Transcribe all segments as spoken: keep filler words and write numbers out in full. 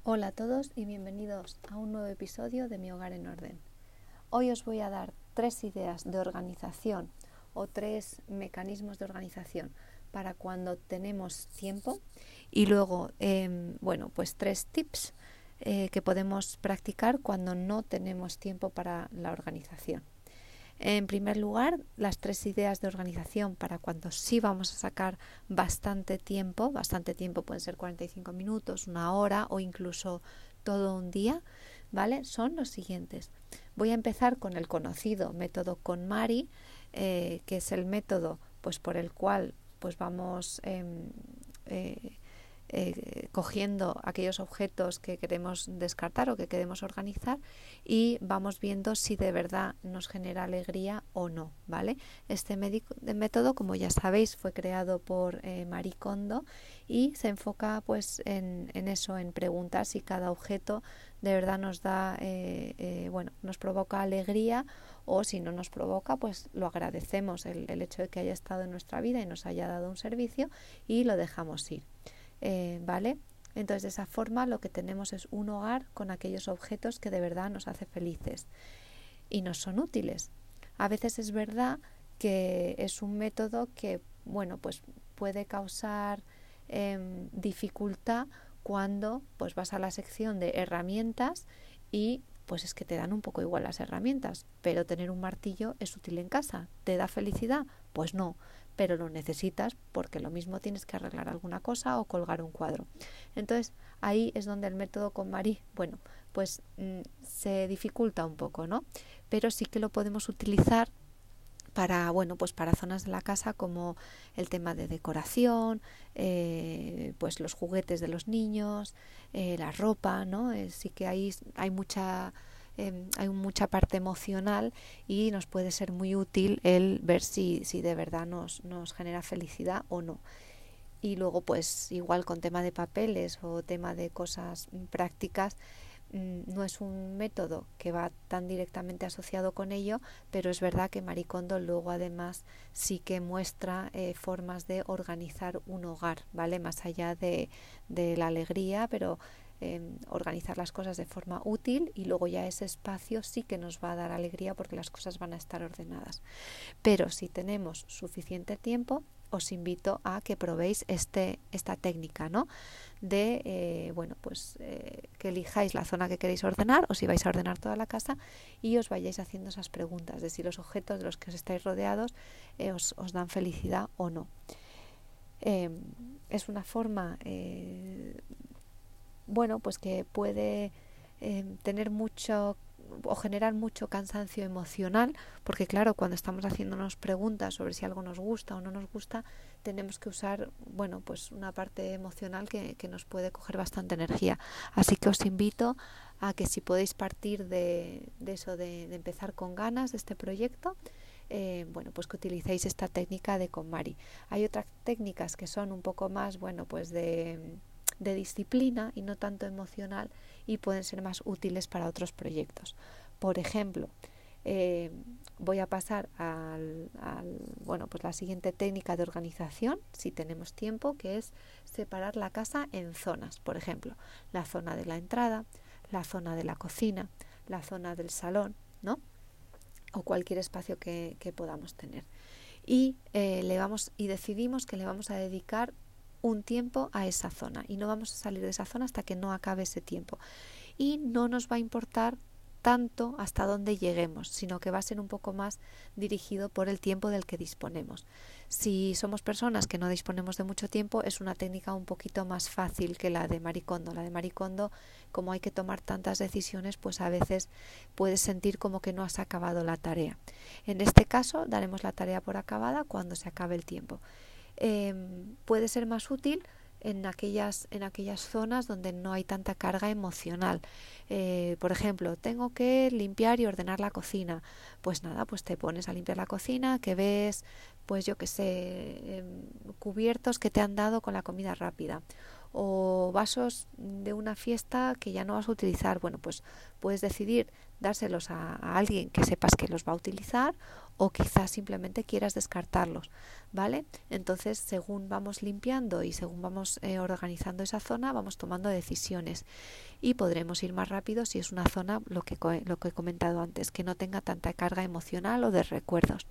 Hola a todos y bienvenidos a un nuevo episodio de Mi Hogar en Orden. Hoy os voy a dar tres ideas de organización o tres mecanismos de organización para cuando tenemos tiempo y luego, eh, bueno, pues tres tips eh, que podemos practicar cuando no tenemos tiempo para la organización. En primer lugar, las tres ideas de organización para cuando sí vamos a sacar bastante tiempo, bastante tiempo pueden ser cuarenta y cinco minutos, una hora o incluso todo un día, ¿vale? Son los siguientes. Voy a empezar con el conocido método KonMari, eh, que es el método pues por el cual pues vamos eh, eh, Eh, cogiendo aquellos objetos que queremos descartar o que queremos organizar y vamos viendo si de verdad nos genera alegría o no, ¿vale? Este método, como ya sabéis, fue creado por eh, Marie Kondo y se enfoca pues en, en eso, en preguntar si cada objeto de verdad nos da, eh, eh, bueno, nos provoca alegría o si no nos provoca, pues lo agradecemos el, el hecho de que haya estado en nuestra vida y nos haya dado un servicio y lo dejamos ir. Eh, ¿vale? Entonces de esa forma lo que tenemos es un hogar con aquellos objetos que de verdad nos hace felices y nos son útiles. A veces es verdad que es un método que, bueno, pues puede causar eh, dificultad cuando pues vas a la sección de herramientas y pues es que te dan un poco igual las herramientas, pero tener un martillo es útil en casa. ¿Te da felicidad? Pues no, pero lo necesitas porque lo mismo tienes que arreglar alguna cosa o colgar un cuadro. Entonces ahí es donde el método KonMari, bueno, pues mmm, se dificulta un poco, ¿no? Pero sí que lo podemos utilizar para, bueno, pues para zonas de la casa como el tema de decoración, eh, pues los juguetes de los niños, eh, la ropa, ¿no? Eh, sí que hay, hay mucha eh, hay mucha parte emocional y nos puede ser muy útil el ver si, si de verdad nos, nos genera felicidad o no. Y luego pues igual con tema de papeles o tema de cosas prácticas, no es un método que va tan directamente asociado con ello, pero es verdad que Marie Kondo luego además sí que muestra eh, formas de organizar un hogar, ¿vale? Más allá de, de la alegría, pero eh, organizar las cosas de forma útil y luego ya ese espacio sí que nos va a dar alegría porque las cosas van a estar ordenadas. Pero si tenemos suficiente tiempo, os invito a que probéis este, esta técnica, ¿no? De, eh, bueno, pues eh, que elijáis la zona que queréis ordenar o si vais a ordenar toda la casa y os vayáis haciendo esas preguntas de si los objetos de los que os estáis rodeados eh, os, os dan felicidad o no. Eh, es una forma, eh, bueno, pues que puede eh, tener mucho o generar mucho cansancio emocional, porque claro, cuando estamos haciéndonos preguntas sobre si algo nos gusta o no nos gusta, tenemos que usar, bueno, pues una parte emocional que, que nos puede coger bastante energía. Así que os invito a que si podéis partir de, de eso, de, de empezar con ganas de este proyecto, eh, bueno, pues que utilicéis esta técnica de KonMari. Hay otras técnicas que son un poco más, bueno, pues de de disciplina y no tanto emocional y pueden ser más útiles para otros proyectos. Por ejemplo, eh, voy a pasar al, al, bueno, pues la siguiente técnica de organización, si tenemos tiempo, que es separar la casa en zonas. Por ejemplo, la zona de la entrada, la zona de la cocina, la zona del salón, ¿no? O cualquier espacio que, que podamos tener. Y, eh, le vamos, y decidimos que le vamos a dedicar un tiempo a esa zona y no vamos a salir de esa zona hasta que no acabe ese tiempo y no nos va a importar tanto hasta dónde lleguemos, sino que va a ser un poco más dirigido por el tiempo del que disponemos. Si somos personas que no disponemos de mucho tiempo, es una técnica un poquito más fácil que la de Marie Kondo. La de Marie Kondo, como hay que tomar tantas decisiones, pues a veces puedes sentir como que no has acabado la tarea. En este caso, daremos la tarea por acabada cuando se acabe el tiempo. Eh, puede ser más útil en aquellas, en aquellas zonas donde no hay tanta carga emocional. Eh, por ejemplo, tengo que limpiar y ordenar la cocina. Pues nada, pues te pones a limpiar la cocina, que ves, pues yo qué sé, eh, cubiertos que te han dado con la comida rápida. o vasos de una fiesta que ya no vas a utilizar. Bueno, pues puedes decidir dárselos a, a alguien que sepas que los va a utilizar, o quizás simplemente quieras descartarlos, ¿vale? Entonces, según vamos limpiando y según vamos eh, organizando esa zona, vamos tomando decisiones y podremos ir más rápido si es una zona, lo que, lo que he comentado antes, que no tenga tanta carga emocional o de recuerdos.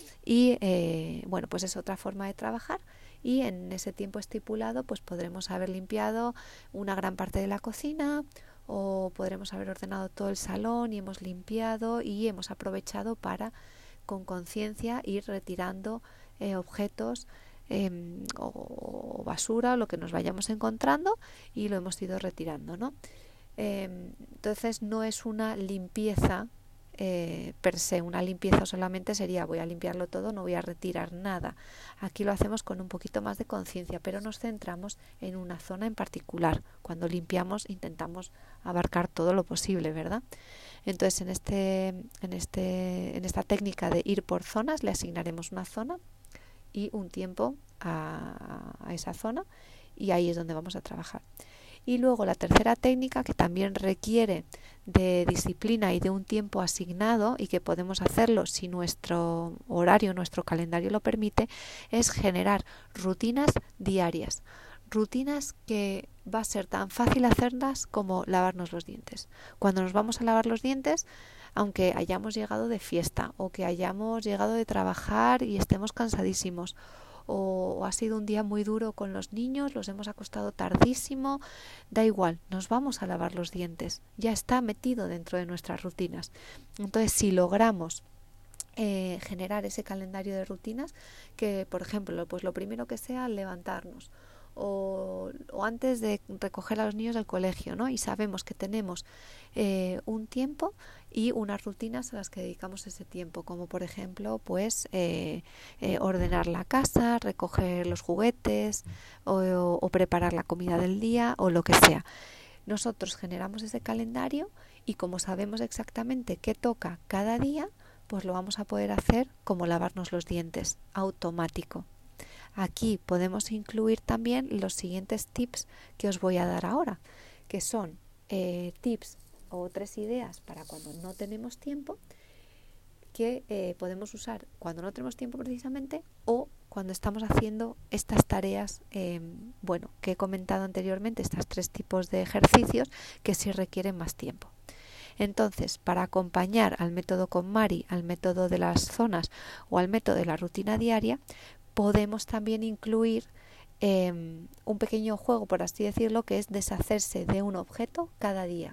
Y eh, bueno, pues es otra forma de trabajar, y en ese tiempo estipulado pues podremos haber limpiado una gran parte de la cocina, o podremos haber ordenado todo el salón y hemos limpiado y hemos aprovechado para, con conciencia, ir retirando eh, objetos eh, o, o basura o lo que nos vayamos encontrando, y lo hemos ido retirando, ¿no? Eh, entonces no es una limpieza eh, per se. Una limpieza solamente sería voy a limpiarlo todo, no voy a retirar nada. Aquí lo hacemos con un poquito más de conciencia, pero nos centramos en una zona en particular. Cuando limpiamos intentamos abarcar todo lo posible, ¿verdad? Entonces en este, en este, en esta técnica de ir por zonas le asignaremos una zona y un tiempo a, a esa zona, y ahí es donde vamos a trabajar. Y luego la tercera técnica, que también requiere de disciplina y de un tiempo asignado, y que podemos hacerlo si nuestro horario, nuestro calendario lo permite, es generar rutinas diarias. Rutinas que va a ser tan fácil hacerlas como lavarnos los dientes. Cuando nos vamos a lavar los dientes, aunque hayamos llegado de fiesta o que hayamos llegado de trabajar y estemos cansadísimos, o ha sido un día muy duro con los niños, los hemos acostado tardísimo, da igual, nos vamos a lavar los dientes, ya está metido dentro de nuestras rutinas. Entonces, si logramos eh, generar ese calendario de rutinas, que por ejemplo, pues lo primero que sea levantarnos, O, o antes de recoger a los niños del colegio, ¿no? Y sabemos que tenemos eh, un tiempo y unas rutinas a las que dedicamos ese tiempo, como por ejemplo pues eh, eh, ordenar la casa, recoger los juguetes o, o, o preparar la comida del día o lo que sea. Nosotros generamos ese calendario, y como sabemos exactamente qué toca cada día, pues lo vamos a poder hacer como lavarnos los dientes, automático. Aquí podemos incluir también los siguientes tips que os voy a dar ahora, que son eh, tips o tres ideas para cuando no tenemos tiempo, que eh, podemos usar cuando no tenemos tiempo precisamente, o cuando estamos haciendo estas tareas, eh, bueno, que he comentado anteriormente, estos tres tipos de ejercicios que sí requieren más tiempo. Entonces, para acompañar al método KonMari, al método de las zonas o al método de la rutina diaria, podemos también incluir eh, un pequeño juego, por así decirlo, que es deshacerse de un objeto cada día.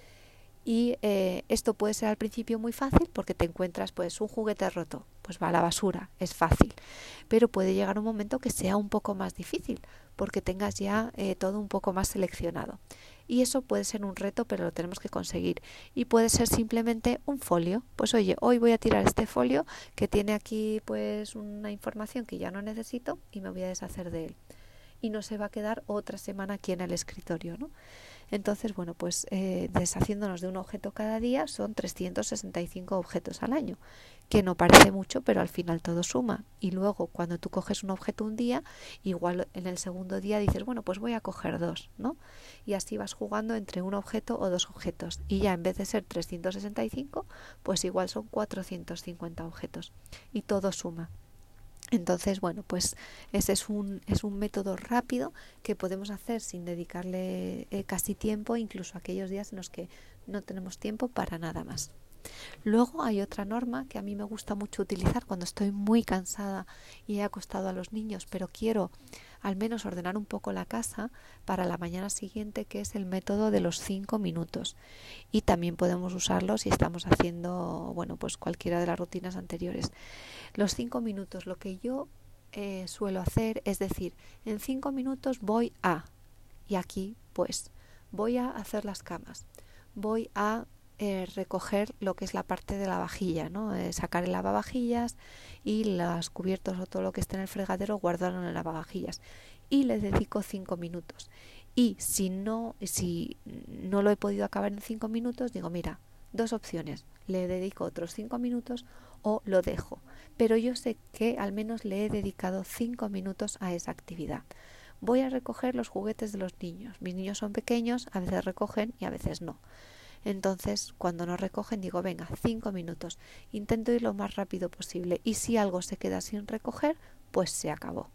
Y eh, esto puede ser al principio muy fácil, porque te encuentras pues un juguete roto, pues va a la basura, es fácil. Pero puede llegar un momento que sea un poco más difícil, porque tengas ya eh, todo un poco más seleccionado. Y eso puede ser un reto, pero lo tenemos que conseguir. Y puede ser simplemente un folio. Pues oye, hoy voy a tirar este folio que tiene aquí pues una información que ya no necesito, y me voy a deshacer de él. Y no se va a quedar otra semana aquí en el escritorio, ¿no? Entonces, bueno, pues eh, deshaciéndonos de un objeto cada día son trescientos sesenta y cinco objetos al año, que no parece mucho, pero al final todo suma. Y luego, cuando tú coges un objeto un día, igual en el segundo día dices, bueno, pues voy a coger dos, ¿no? Y así vas jugando entre un objeto o dos objetos. Y ya en vez de ser trescientos sesenta y cinco, pues igual son cuatrocientos cincuenta objetos. Y todo suma. Entonces, bueno, pues ese es un, es un método rápido que podemos hacer sin dedicarle eh, casi tiempo, incluso aquellos días en los que no tenemos tiempo para nada más. Luego hay otra norma que a mí me gusta mucho utilizar cuando estoy muy cansada y he acostado a los niños, pero quiero al menos ordenar un poco la casa para la mañana siguiente, que es el método de los cinco minutos. Y también podemos usarlo si estamos haciendo, bueno, pues cualquiera de las rutinas anteriores. Los cinco minutos, lo que yo eh, suelo hacer es decir, en cinco minutos voy a, y aquí pues voy a hacer las camas, voy a Eh, recoger lo que es la parte de la vajilla, ¿no? Eh, sacar el lavavajillas y los cubiertos o todo lo que esté en el fregadero, guardarlo en el lavavajillas, y le dedico cinco minutos. Y si no, si no lo he podido acabar en cinco minutos, digo, mira, dos opciones, le dedico otros cinco minutos o lo dejo, pero yo sé que al menos le he dedicado cinco minutos a esa actividad. voy a recoger los juguetes de los niños. Mis niños son pequeños, a veces recogen y a veces no. Entonces, cuando no recogen, digo, venga, cinco minutos. Intento ir lo más rápido posible. Y si algo se queda sin recoger, pues se acabó.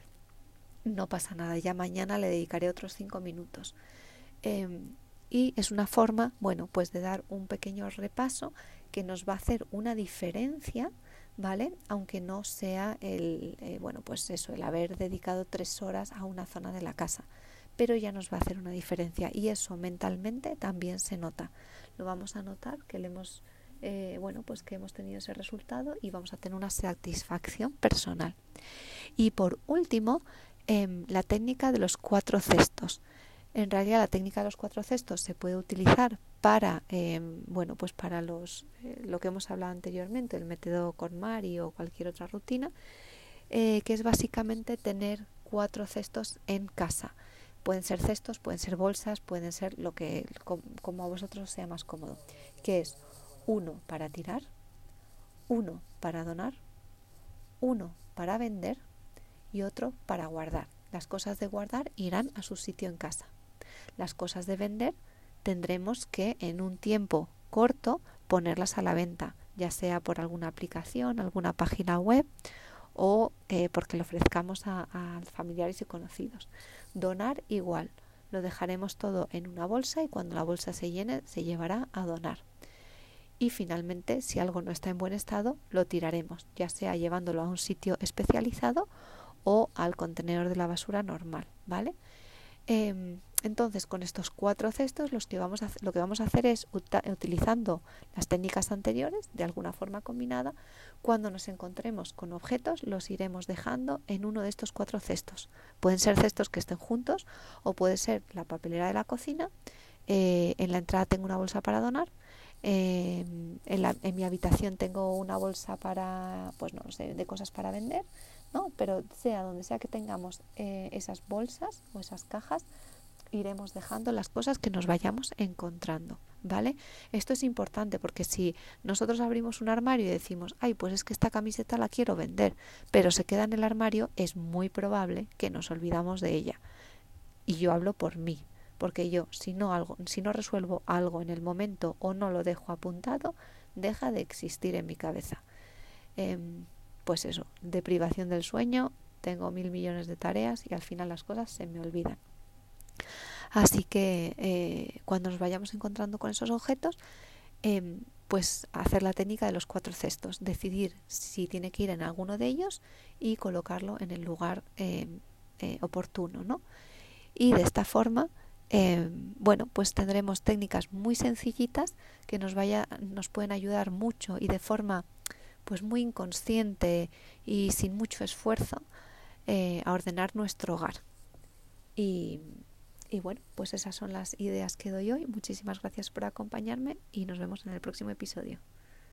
No pasa nada, ya mañana le dedicaré otros cinco minutos. Eh, y es una forma, bueno, pues de dar un pequeño repaso que nos va a hacer una diferencia, ¿vale? Aunque no sea el, eh, bueno, pues eso, el haber dedicado tres horas a una zona de la casa. Pero ya nos va a hacer una diferencia y eso mentalmente también se nota. Lo vamos a notar que le hemos, eh, bueno, pues que hemos tenido ese resultado y vamos a tener una satisfacción personal. Y por último, eh, la técnica de los cuatro cestos. En realidad la técnica de los cuatro cestos se puede utilizar para, eh, bueno, pues para los, eh, lo que hemos hablado anteriormente, el método KonMari o cualquier otra rutina, eh, que es básicamente tener cuatro cestos en casa. Pueden ser cestos, pueden ser bolsas, pueden ser lo que como a vosotros sea más cómodo, que es uno para tirar, uno para donar, uno para vender y otro para guardar. Las cosas de guardar irán a su sitio en casa. Las cosas de vender tendremos que en un tiempo corto ponerlas a la venta, ya sea por alguna aplicación, alguna página web o eh, porque lo ofrezcamos a, a familiares y conocidos. Donar igual, lo dejaremos todo en una bolsa y cuando la bolsa se llene se llevará a donar. Y finalmente, si algo no está en buen estado, lo tiraremos, ya sea llevándolo a un sitio especializado o al contenedor de la basura normal, ¿vale? Eh, entonces, con estos cuatro cestos los que vamos a, lo que vamos a hacer es, uta, utilizando las técnicas anteriores, de alguna forma combinada, cuando nos encontremos con objetos, los iremos dejando en uno de estos cuatro cestos. Pueden ser cestos que estén juntos o puede ser la papelera de la cocina. Eh, en la entrada tengo una bolsa para donar. Eh, en, la, en mi habitación tengo una bolsa para, pues no sé, de cosas para vender, ¿no? Pero sea donde sea que tengamos eh, esas bolsas o esas cajas, iremos dejando las cosas que nos vayamos encontrando, ¿vale? Esto es importante porque si nosotros abrimos un armario y decimos, ay, pues es que esta camiseta la quiero vender, pero se queda en el armario, es muy probable que nos olvidamos de ella. Y yo hablo por mí, porque yo, si no, algo, si no resuelvo algo en el momento o no lo dejo apuntado, deja de existir en mi cabeza. Eh, pues eso, deprivación del sueño, tengo mil millones de tareas y al final las cosas se me olvidan. Así que eh, cuando nos vayamos encontrando con esos objetos, eh, pues hacer la técnica de los cuatro cestos, decidir si tiene que ir en alguno de ellos y colocarlo en el lugar eh, eh, oportuno, ¿no? Y de esta forma, eh, bueno, pues tendremos técnicas muy sencillitas que nos vaya, nos pueden ayudar mucho y de forma pues muy inconsciente y sin mucho esfuerzo eh, a ordenar nuestro hogar. Y, y bueno, pues esas son las ideas que doy hoy. Muchísimas gracias por acompañarme y nos vemos en el próximo episodio.